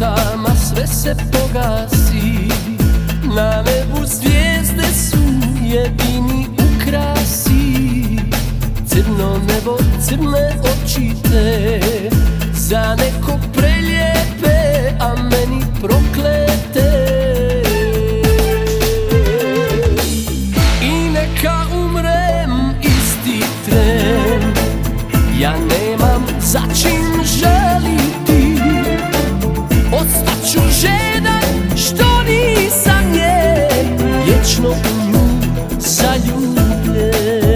čitam, a sve se pogasi. Na nebu zvijezde su jedini ukrasi. Crno nebo, crne oči te, za neko preljepe, a meni proklete. I neka umrem isti tren, ja nemam za čim žaliti. Ostaću žedan što nisam nje, vječno u nju zaljubljen.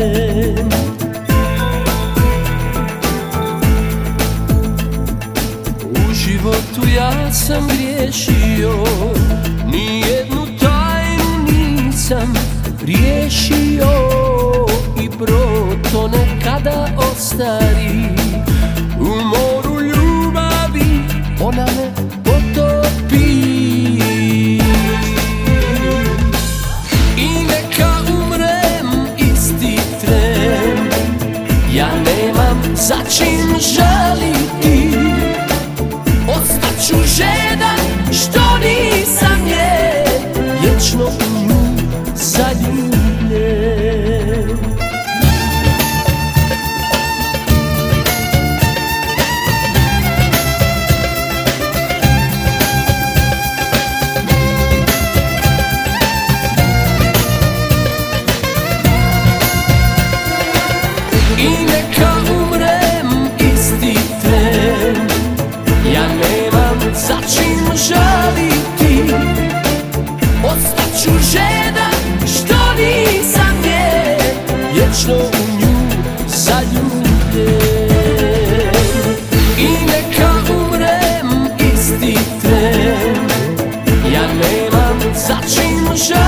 U životu ja sam griješio, nijednu tajnu nisam riješio. I brod to nekada ostari, u moru ljubavi ona me potopi. I neka umrem isti tren, ja nemam za čim žaliti. Ostaću žedan što nisam nje, vječno u nju zaljubljen. I neka umrem isti tren, ja nemam za čim žaliti. Ostaću žedan što nisam nje, vječno u nju zaljubljen. I neka umrem isti tren, ja nemam za čim žaliti.